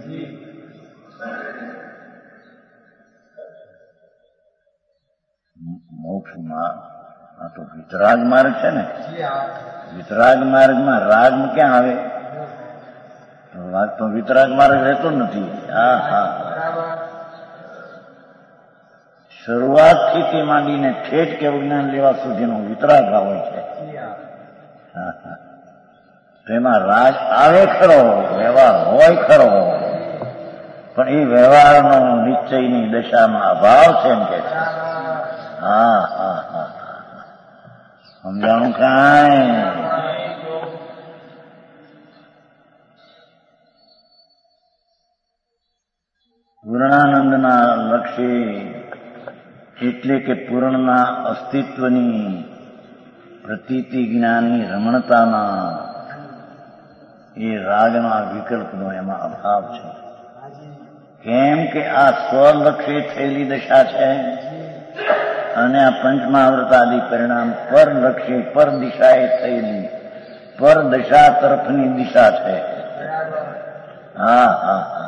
મોક્ષમાં આ તો વિતરાગ માર્ગ છે ને. વિતરાગ માર્ગમાં રાગ ક્યાં આવે? રાગ તો વિતરાગ માર્ગ રહેતો નથી. હા હા, શરૂઆતથી તે માંડીને ઠેઠ કે જ્ઞાન લેવા સુધીનો વિતરાગ ભાવ હોય છે. હા હા, તેમાં રાગ આવે ખરો, વ્યવહાર હોય ખરો, પણ એ વ્યવહારનો નિશ્ચયની દશામાં અભાવ છે એમ કે છે. હા હા હા, સમજાણું કાંઈ? પૂર્ણાનંદના લક્ષ્ય એટલે કે પૂર્ણના અસ્તિત્વની પ્રતીતિ જ્ઞાનની રમણતામાં એ રાગના વિકલ્પનો એમાં અભાવ છે. કેમ કે આ સ્વલક્ષ્ય થયેલી દશા છે અને આ પંચમહાવ્રતાદિ પરિણામ પરલક્ષ્ય પર દિશાએ થયેલી પર દશા તરફની દિશા છે. હા હા હા,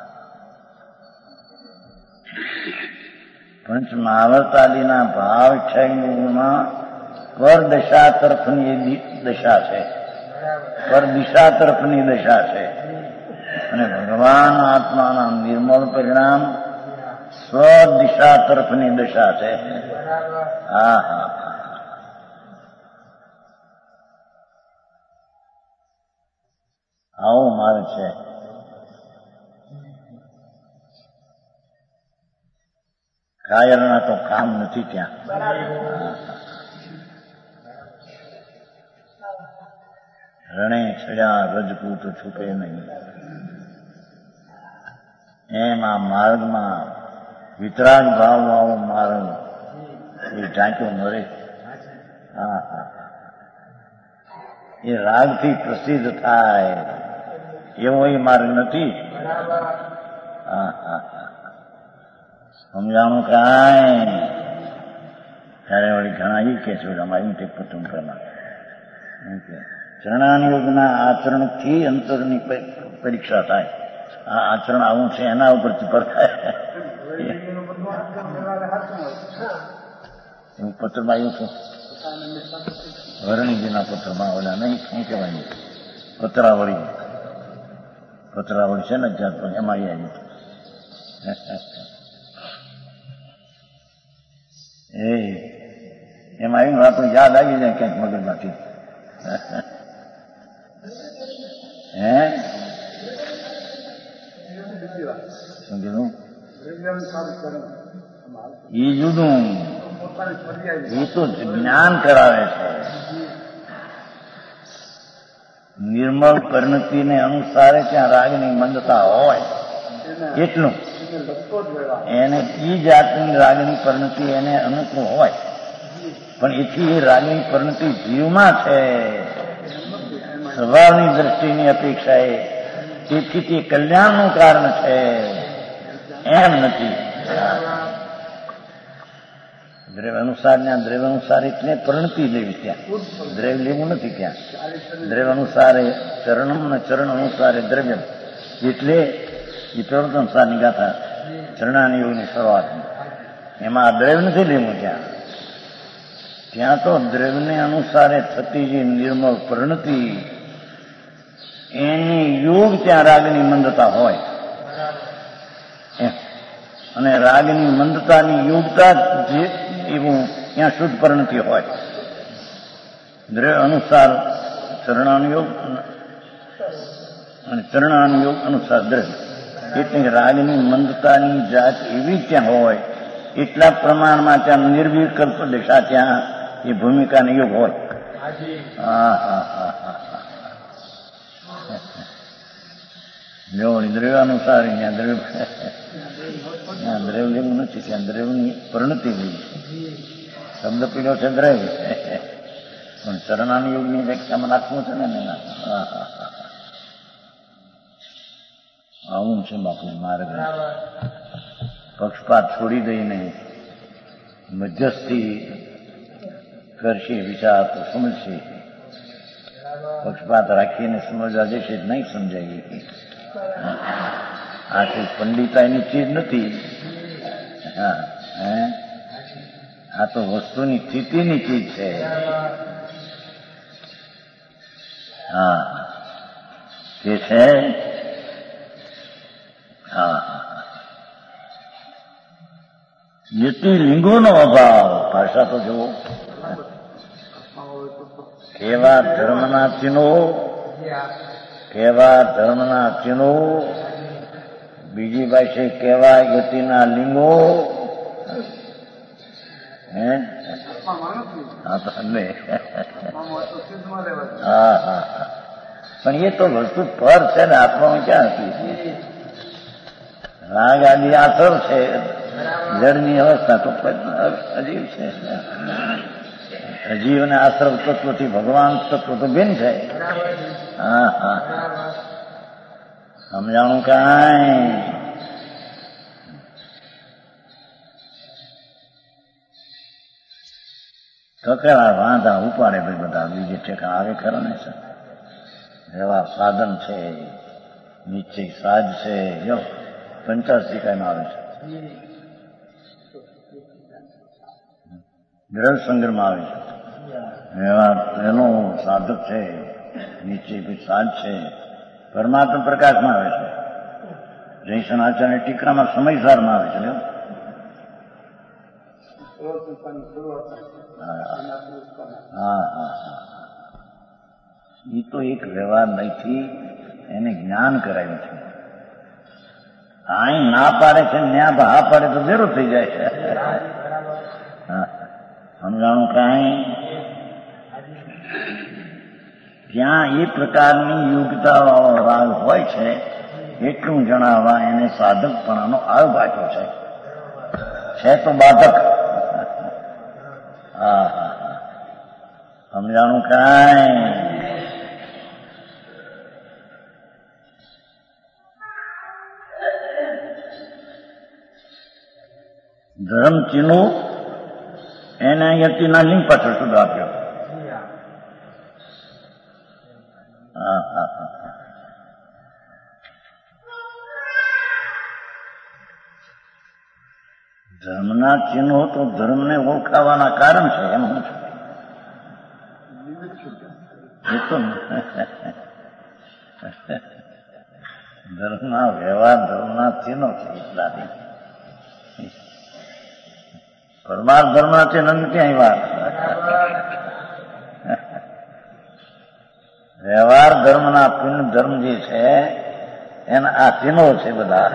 પંચમહાવ્રતાદિના ભાવ ક્ષયમાં પર દશા તરફની દશા છે, પર દિશા તરફની દશા છે. અને ભગવાન આત્માના નિર્મળ પરિણામ સ્વદિશા તરફની દશા છે. હા હા, આવો માર્ગ છે. કાયરના તો કામ નથી ત્યાં. રણે છડ્યા રજપૂત છૂટે નહીં. એમ આ માર્ગમાં વિતરાગ ભાવ વાળો માર્ગ એ ઢાંક્યો મરે. હા હા, એ રાગથી પ્રસિદ્ધ થાય એવો એ માર્ગ નથી. હા હા, સમજાણું કાંઈ? ત્યારે વળી ઘણા એ કે છે અમારી તે કુટુંબમાં ચરણાનુયોગના આચરણથી અંતરની પરીક્ષા થાય. આ આચરણ આવું છે એના ઉપરથી પરખાય. એવું પત્રમાં આવ્યું છું, વરણીજીના પત્રમાં. ઓલા નહીં, શું કહેવાય, પત્રાવળી છે ને જાત, એમાં આવ્યું એમાં આવ્યું. આપણને યાદ આવી જાય ક્યાંક મગજમાંથી. શું કીધું? એ જુદું, એ તો જ્ઞાન કરાવે છે. નિર્મળ પરિણતિને અનુસારે ત્યાં રાગની મંદતા હોય એટલું, એને એ જાતની રાગની પરિણતિ એને અનુકૂળ હોય, પણ એથી એ રાગની પરિણતિ જીવમાં છે સ્વભાવની દ્રષ્ટિની અપેક્ષાએ, તેથી તે કલ્યાણનું કારણ છે એમ નથી. દ્રવ્ય અનુસાર ત્યાં દ્રવ્ય અનુસાર એટલે પરિણતિ લેવી, ત્યાં દ્રવ્ય લેવું નથી. ત્યાં દ્રવ્ય અનુસારે ચરણમ ને ચરણ અનુસારે દ્રવ્ય, એટલે એ પ્રવૃત્તિ અનુસારની ગાથા ચરણાની યોગની શરૂઆતમાં એમાં આ દ્રવ્ય નથી લેવું. ત્યાં તો દ્રવ્યને અનુસારે થતી જે નિર્મળ પરિણતિ એની યોગ ત્યાં રાગની મંદતા હોય, અને રાગની મંદતાની યોગતા જે એવું ત્યાં શુદ્ધ પરિણતિ હોય. દ્રવ્ય અનુસાર ચરણાનુયોગ અને ચરણાનુયોગ અનુસાર દ્રવ્ય, એટલે રાગની મંદતાની જાત એવી ત્યાં હોય, એટલા પ્રમાણમાં ત્યાં નિર્વિકલ્પ દશા ત્યાં એ ભૂમિકાનો યોગ હોય. હા હા હા હા દ્રવ્ય અનુસાર ત્યાં દ્રવ્ય નથી, ત્યાં દ્રવ્યની પરિણતિ થઈ. શબ્દ પીડો છે દ્રવ્ય, પણ ચરણાનુયોગની વ્યાખ્યામાં નાખવું છે ને. આવું છે બાપુ માર્ગ. પક્ષપાત છોડી દઈને મધ્યસ્થી કરશે વિચાર તો સમજશે. પક્ષપાત રાખીને સમજવા જશે નહીં સમજાય. આ કોઈ પંડિતાઈની ચીજ નથી. આ તો વસ્તુની સ્થિતિની ચીજ છે. હા તે છે. હા યતિ લિંગોનો અભાવ. ભાષા તો જુઓ કેવા ધર્મના ચિહ્નો, કેવા ધર્મના ચિહ્નો, બીજી પાસે કેવા યતિના લિંગો. હા હા પણ એ તો વસ્તુ પર છે ને, આત્મામાં ક્યાં હતી? રાગ આદિ આસર છે, જળની અવસ્થા તો અજીવ છે. અજીવ અને આશ્રવ તત્વથી ભગવાન તત્વ તો ભિન્ન છે. હા હા સમજાણું કાંઈ? તો કેવા વાંધા ઉપાડે ભાઈ બધા, બીજે ઠેકા આવે ખરો ને. એવા સાધન છે, નિશ્ચય સાજ છે. જો 50 કાયમાં આવે છે, દ્રઢ સંગ્રહમાં આવે છે. એવા એનો સાધક છે, નિશ્ચય સાજ છે. પરમાત્મા પ્રકાશમાં આવે છે. જયસન આચાર્ય ટીકામાં સમયસારમાં આવે છે. હા હા એ તો એક વ્યવહાર નથી, એને જ્ઞાન કરાયું છે. અહીં ના પાડે છે, ન્યા હા પાડે તો ભેરો થઈ જાય છે. સમજાણું કાંઈ? ત્યાં એ પ્રકારની યોગ્યતા વાળો રાગ હોય છે, એટલું જણાવવા એને સાધકપણાનો આરોપ આપ્યો છે તો બાધક. હા હા હા સમજાણું કાંઈ? ધર્મ ચિહ્નો એને યતિના લિંગ પાછળ શુદ્ધ આપ્યો. હા હા હા ધર્મના ચિહ્નો તો ધર્મને ઓળખાવાના કારણ છે. એમ હું છું ધર્મના વ્યવહાર, ધર્મના ચિહ્નો છે. એટલાથી પરમાર્થ ધર્મના ચિહ્ન ક્યાંય વાત. વ્યવહાર ધર્મના પિંડ ધર્મ જે છે એના આ ચિહ્નો છે બધા.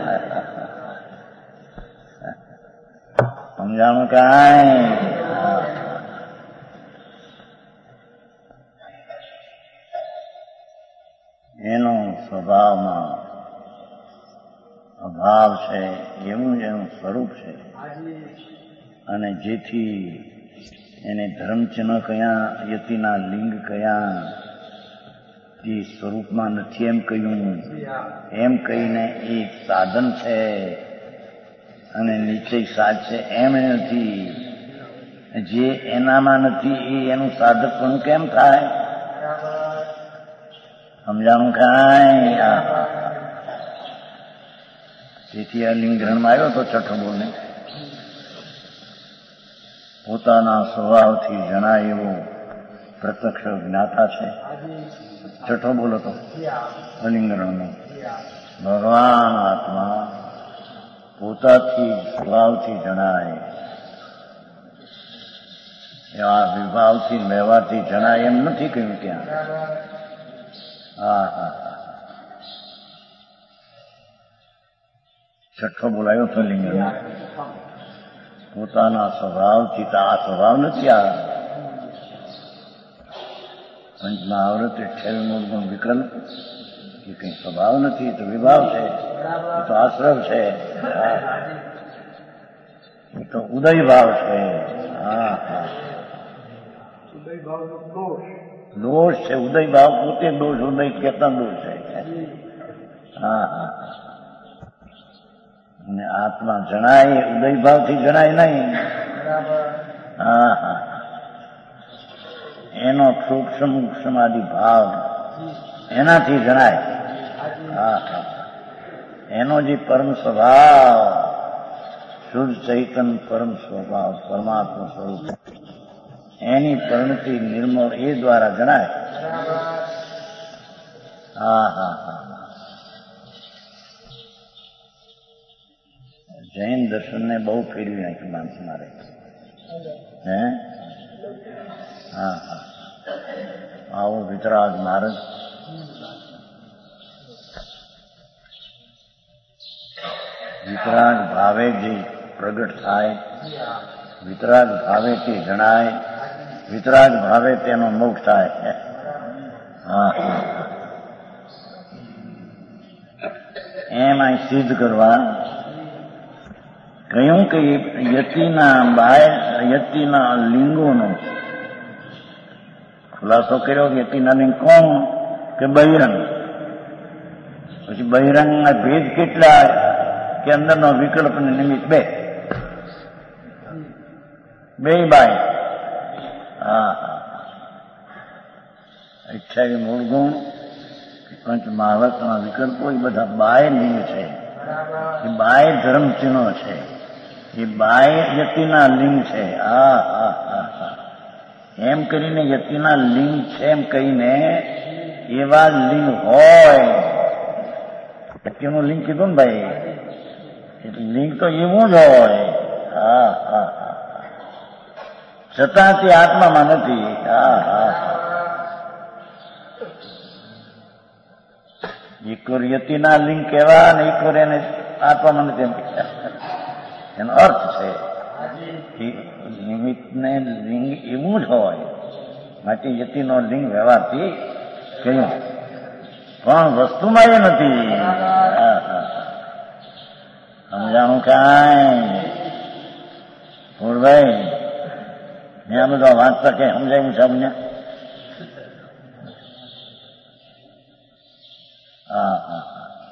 સમજાણું કાંઈ? એનો સ્વભાવમાં અભાવ છે, એવું જ એનું સ્વરૂપ છે. અને જેથી એને ધર્મચિહ્ન કયા, યતિના લિંગ કયા, એ સ્વરૂપમાં નથી એમ કહ્યું. એમ કહીને એ સાધન છે અને નિશ્ચય સાજ છે એમ નથી. જે એનામાં નથી એ એનું સાધક પણ કેમ થાય? સમજાણું કાંઈ? તેથી આ લિંગ ગ્રહણમાં આવ્યો તો છઠ્ઠો બોલને પોતાના સ્વભાવથી જણાય એવો પ્રત્યક્ષ જ્ઞાતા છે. છઠ્ઠો બોલો તો અલિંગરણનો. ભગવાન આત્મા પોતાથી સ્વભાવથી જણાય, એવા વિભાવથી વ્યવહારથી જણાય એમ નથી કહ્યું ત્યાં. હા હા છઠ્ઠો બોલાયો તો લિંગનો. પોતાના સ્વભાવથી તો આ સ્વભાવ નથી. આ પંચમહાવૃત 28 મૂળગુણ વિકલ્પ એ કઈ સ્વભાવ નથી, એ તો વિભાવ છે, એ તો આશ્રવ છે, એ તો ઉદય ભાવ છે. હા હા દોષ છે. ઉદય ભાવ પોતે દોષ, ઉદય કેતન દોષ છે. હા હા અને આત્મા જણાય ઉદય ભાવથી જણાય નહીં. હા હા એનો સૂક્ષ્મ સમાધિ ભાવ એનાથી જણાય. હા હા એનો જે પરમ સ્વભાવ, શુદ્ધ ચૈતન પરમ સ્વભાવ, પરમાત્મા સ્વરૂપ, એની પરિણતિ નિર્મળ એ દ્વારા જણાય. હા હા હા જૈન દર્શનને બહુ ફેરવી નાખ્યું માણસ મારે. હે હા હા આવો વિતરાગ મહારાજ વિતરાગ ભાવે જે પ્રગટ થાય, વિતરાગ ભાવે તે જણાય, વિતરાગ ભાવે તેનો મોક્ષ થાય. હા એમ અહીં સિદ્ધ કરવા કહ્યું કે યતિના લિંગોનો ખુલાસો કર્યો. યતિના લિંગ કોણ? કે બહિરંગ. પછી બહિરંગના ભેદ કેટલા? કે અંદરનો વિકલ્પ ને નિમિત્ત બે બાય. હા 28 મૂળ ગુણ, પંચ મહાવતના વિકલ્પો એ બધા બાય લિંગ છે. એ બાય ધર્મ ચિહ્નો છે. એ બાય યતિના લિંગ છે. હા હા હા હા એમ કરીને યતિના લિંગ છે એમ કહીને એવા લિંગ હોય. યતિનું લિંગ કીધું ને ભાઈ, એટલે લિંગ તો એવું જ હોય. હા હા હા છતાં તે આત્મામાં નથી. હા હા ઈશ્વર યતિના લિંગ કેવા અને ઈશ્વર એને આત્મામાં નથી એનો અર્થ છે. નિમિત્તને લિંગ એવું જ હોય માટે યતિનો લિંગ વ્યવહારથી કહ્યું, પણ વસ્તુમાં એ નથી. સમજાણું કાંઈ ભાઈ? મેં આ બધા વાંચતા કે સમજાયું છે અમને? હા હા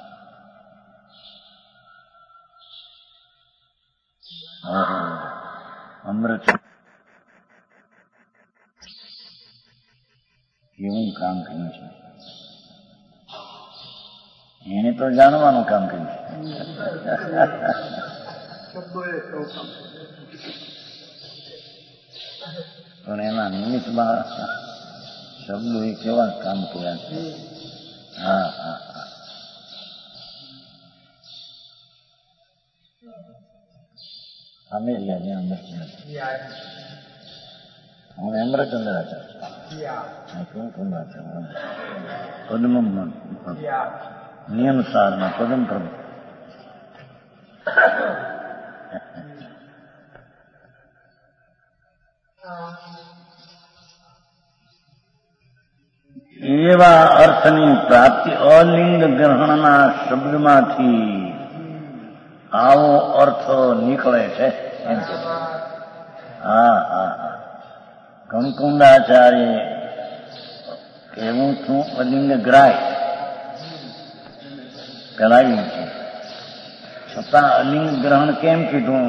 અમૃત કેવું કામ કર્યું છે. એને તો જાણવાનું કામ કર્યું છે. પણ એના નિમિત્તમાં શબ્દો એ કેવા કામ કર્યા છે. હા હા હા અમે અમરચંદ્ર પદ્મ નિયમ સારમાં પદમ પ્રભુ એવા અર્થની પ્રાપ્તિ અલિંગ ગ્રહણના શબ્દમાંથી આવો અર્થ નીકળે છે. હા હા કંકુંડાચાર્ય એવું છું અલિંગ ગ્રાય કરાવ્યું છે, છતાં અલિંગ ગ્રહણ કેમ કીધું?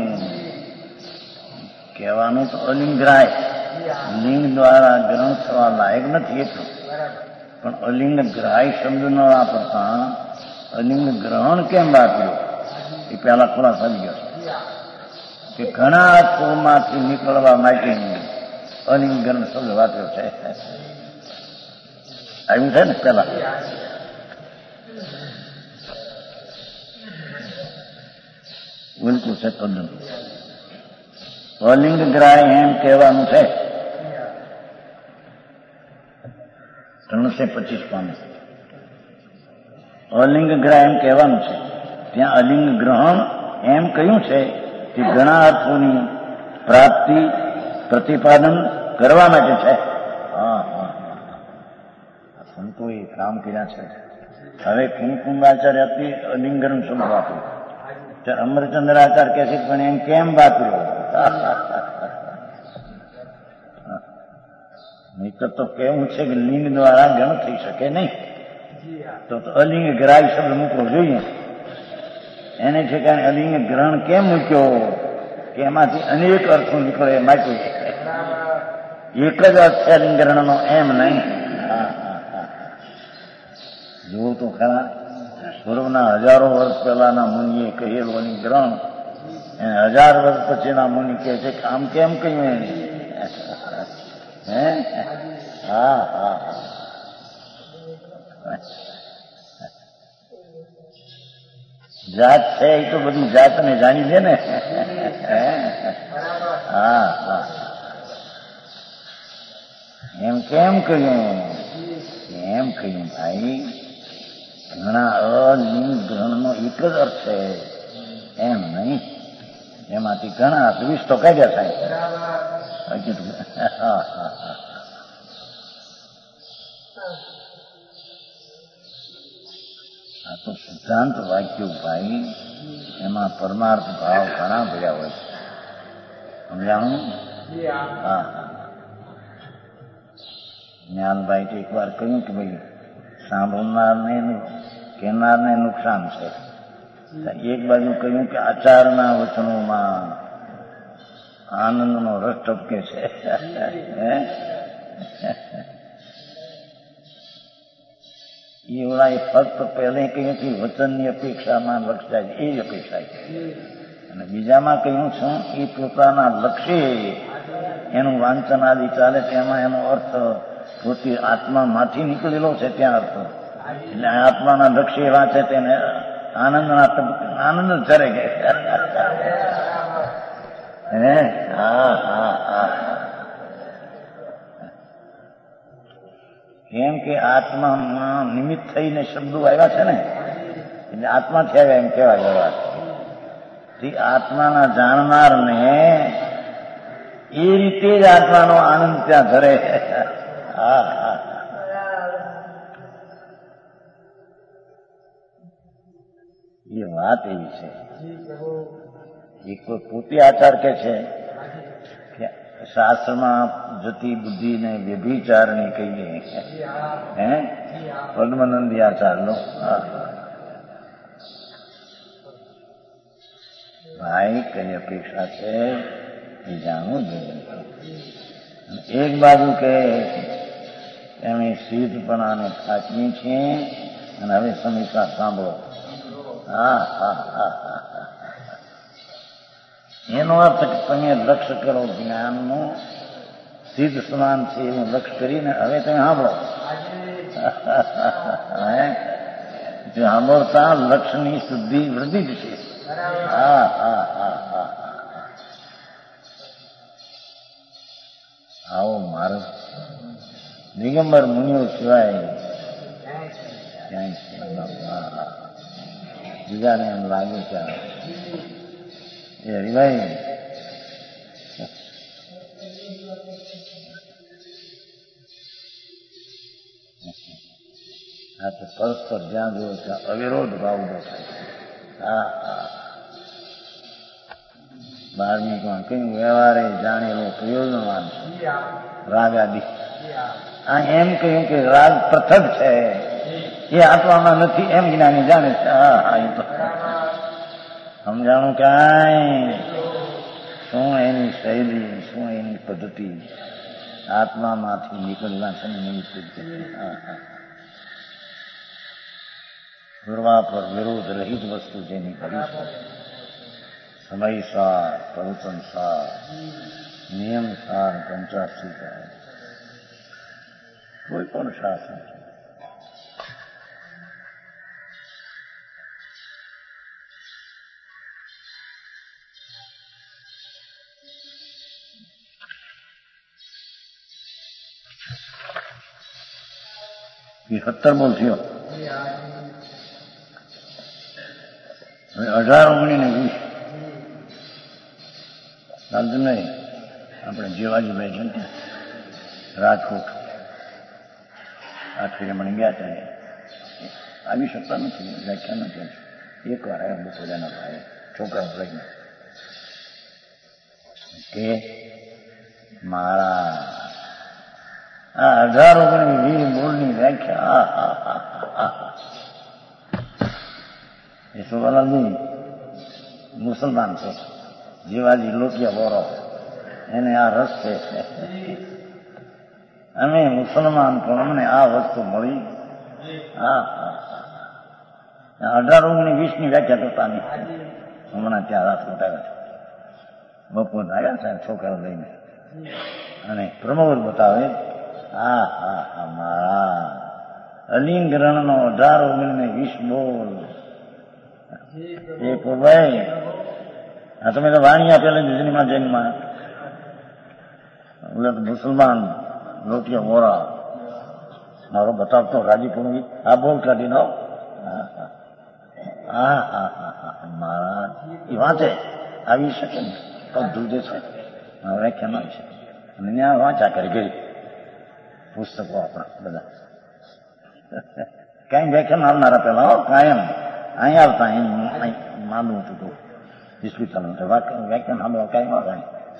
કહેવાનું તો અલિંગ ગ્રાય, લિંગ દ્વારા ગ્રહણ થવા લાયક નથી એટલું, પણ અલિંગ ગ્રાય શબ્દ ન વાપરતા અલિંગ ગ્રહણ કેમ વાપર્યું એ પહેલા ખુલાસો થઈ ગયો કે ઘણા કુળમાંથી નીકળવા માટે અલિંગન શબ્દ વાપર્યો છે. આવ્યું છે ને પેલા? ઉલટું છે તદ્દન. અલિંગ ગ્રાહ્ય એમ કહેવાનું છે. 325 પામે અલિંગ ગ્રાહ્ય એમ કહેવાનું છે. ત્યાં અલિંગ ગ્રહણ એમ કહ્યું છે કે ઘણા અર્થોની પ્રાપ્તિ પ્રતિપાદન કરવા માટે છે. સંતોએ કામ કર્યા છે. હવે કિંકુંદાચાર્ય અતિ અલિંગન શબ્દ વાપર્યો. અમરચંદ્ર આચાર્ય કહે છે પણ એમ કેમ વાપર્યો? નહીતર તો કેવું છે કે લિંગ દ્વારા ગણ થઈ શકે નહીં. તો અલિંગ ગ્રાહ્ય શબ્દ મૂકવો જોઈએ. એને ઠેકાણે અલિંગ ગ્રહણ કેમ મૂક્યો? કે એમાંથી અનેક અર્થો નીકળે માટે એક જ અર્થ છે અલિંગ ગ્રહણનો, એમ નહીં. જોવું તો ખરા, પૂર્વના હજારો વર્ષ પહેલાના મુનિએ કહેલું અલિંગ ગ્રહણ, એને 1000 વર્ષ પછીના મુનિ કહે છે કે આમ કેમ કહ્યું એને? હે? હા હા જાત છે એ તો બધી જાતને જાણી દે ને. હા હા એમ કેમ કહ્યું? એમ કહ્યું ભાઈ, ઘણા અલિંગ ગ્રહણનો એક જ અર્થ છે, એમ નહીં. એમાંથી ઘણા 20 તો કાઢ્યા થાય. આ તો સિદ્ધાંત વાક્યો ભાઈ, એમાં પરમાર્થ ભાવ ઘણા ભર્યા હોય છે. સમજાણું? હા હા. જ્ઞાનભાઈ એક વાર કહ્યું કે ભાઈ સાંભળનારને કહેનારને નુકસાન છે. એક બાજુ કહ્યું કે આચારના વચનોમાં આનંદનો રસ ટપકે છે. એ ઓલા ફક્ત પહેલે કહ્યું કે વચનની અપેક્ષામાં લક્ષ જાય, એ જ અપેક્ષા છે. અને બીજામાં કહ્યું છું એ પોતાના લક્ષ્ય એનું વાંચન આદિ ચાલે તેમાં એનો અર્થ પોતે આત્મામાંથી નીકળેલો છે ત્યાં અર્થ. એટલે આત્માના લક્ષ્ય વાંચે તેને આનંદ ચરે ગયા. હે? હા હા હા. કેમ કે આત્મામાં નિમિત્ત થઈને શબ્દો આવ્યા છે ને, એટલે આત્માથી આવ્યા એમ કહેવાય. વાત આત્માના જાણનારને એ રીતે જ આત્માનો આનંદ ત્યાં ધરે. હા હા એ વાત એવી છે. એક પોતે આચાર કે છે કે શાસ્ત્રમાં જતી બુદ્ધિને વ્યભિચારની કહીએ. હે? પદ્મનંદી આચારનો. ભાઈ કઈ અપેક્ષા છે એ જાણવું જોઈએ. એક બાજુ કે એમ સિદ્ધપણાને થાચવી છે અને હવે સમીક્ષા સાંભળો. હા હા હા હા. એનો અર્થ કે તમે લક્ષ્ય કરો જ્ઞાનનું, સિદ્ધ સ્નાન છે એવું લક્ષ્ય કરીને હવે તમે સાંભળો. જો સાંભળતા લક્ષ્યની શુદ્ધિ વૃદ્ધિ જ છે. હા હા હા હા. આવો મારો દિગંબર મુનિઓ સિવાય ક્યાંય છે. બીજાને એમ લાગે કે એ હરિભાઈ આ તો પરસ્પર જ્યાં જોયો ત્યાં અવિરોધ ભાવ ઉભો થાય. હા હા. 12મીમાં કયું વ્યવહારે જાણેલો પ્રયોજનવાન રાગ આદિ. આ એમ કહ્યું કે રાગ પૃથક છે, એ આત્મામાં નથી એમ જ્ઞાની જાણે છે. હા હા. એ તો સમજાણું કાંઈ શું એની શૈલી, શું એની પદ્ધતિ આત્મામાંથી નીકળવા છે ને નિમિત્ત. હા હા. પૂર્વાપર વિરોધ રહિત વસ્તુ જેની કરી છે, સમયસાર પ્રવચનસાર નિયમ સાર 85 થાય. કોઈ પણ શાસન એ 17 બોલ થયો. હવે 18, 19 ને 20 ચાલતું નહીં. આપણે જેવાજીભાઈ છે ને રાજકોટ આખીરે મને ગયા ત્યાં આવી શકતા નથી, વ્યાખ્યા નથી. એક વાર આવ્યા બપોરના ભાઈ છોકરાઓ લઈને કે મારા આ 18, 19, 20 બોલની વ્યાખ્યા યશોલાલજી મુસલમાન છે, જેવાજી લોટિયા બોરો, એને આ રસ છે. અમે મુસલમાન પણ અમને આ વસ્તુ મળી. 18, 19, 20 ની વ્યાખ્યા કરતા નહીં. હમણાં ત્યાં રાત ઉઠાવ્યા છે, બપોર આવ્યા સાહેબ છોકરાઓ લઈને અને પ્રમોદ બતાવે. મારા અલિંગરણનો 18, 19 ને 20 બોલ. એક ભાઈ આ તમે તો વાણિયા પેલા દિલ્હીમાં જૈનમાં મુસલમાન લોટિયા મોરા મારો બતાવતો રાજીપુર આ બોલ કાઢી નો. મારા એ વાંચે આવી શકે ને પગ ધૂજે છે, વ્યાખ્યામાં છે અને ત્યાં વાંચા કરી ગઈ પુસ્તકો આપણા બધા. કઈ વ્યાખ્યાન આવનારા પેલા કાયમ અહીં આવતા અહીં માનવું હતું હોસ્પિટલ વ્યાખ્યાન સાંભળવા કાંઈ આવે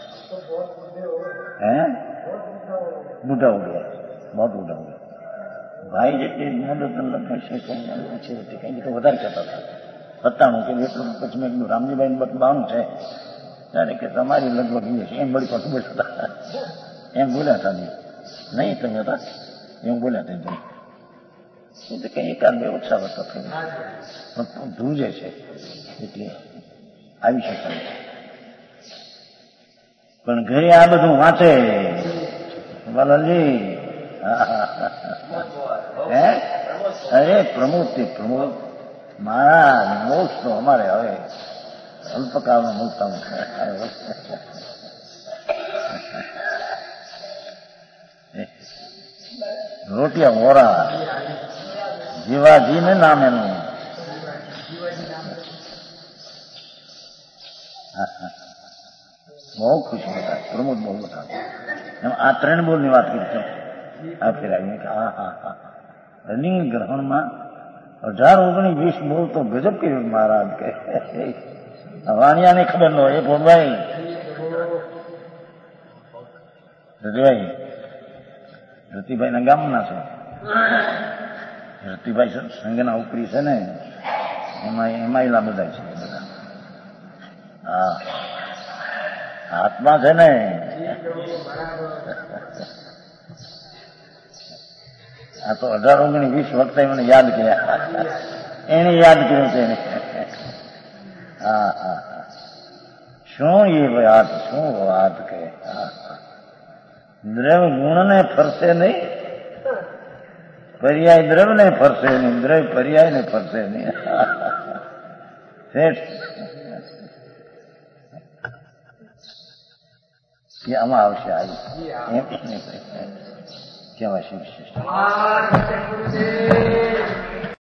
હે બુઢા ઉડ્યા બહુ બુઢા ઉડ્યા. ભાઈ જેટલી મદદ છે કઈ તો વધારે કહેતા હતા 97 કે એટલું. પછી મેં કીધું રામજીભાઈ 92 છે ત્યારે કે તમારી લગભગ છે એમ બળી પાછું બોલતા હતા, એમ બોલ્યા હતા નહીં તમે હતા એમ બોલ્યા હતા. એ તો કઈ એકાદ બે ઓછા હતા પણ ધ્રુજે છે એટલે આવી શકાય. પણ ઘરે આ બધું વાંચે વાલાજી. હે અરે પ્રમોદ મારા મોક્ષ તો અમારે હવે અલ્પકાળમાં મોક્ષ રોટિયા મોરા જીવાજી ને નામ એનું. બહુ ખુશ હતા પ્રમોદ, બહુ બધા. એમ આ 3 બોલની વાત કરી છે આ ફેરાવી કે અલિંગ ગ્રહણમાં 18, 19, 20 બોલ તો ગજબ કર્યું મહારાજ કે વાણિયાને ખબર ન હોય. એ ભોળભાઈ રતિભાઈ ના ગામના છે. રતિભાઈ સંઘના ઉપરી છે ને એમાં બધા છે બધા. હા હાથમાં છે ને આ તો 18, 19, 20 વખતે મને યાદ કર્યા. એને યાદ કર્યું છે એને. શું એ વાત, શું વાત કે દ્રવ ગુણને ફરશે નહીં, પર્યાય દ્રવને ફરશે નહીં, દ્રવ પર્યાયને ફરશે નહીં. કે આમાં આવશે આવી એમ કેવા શિવ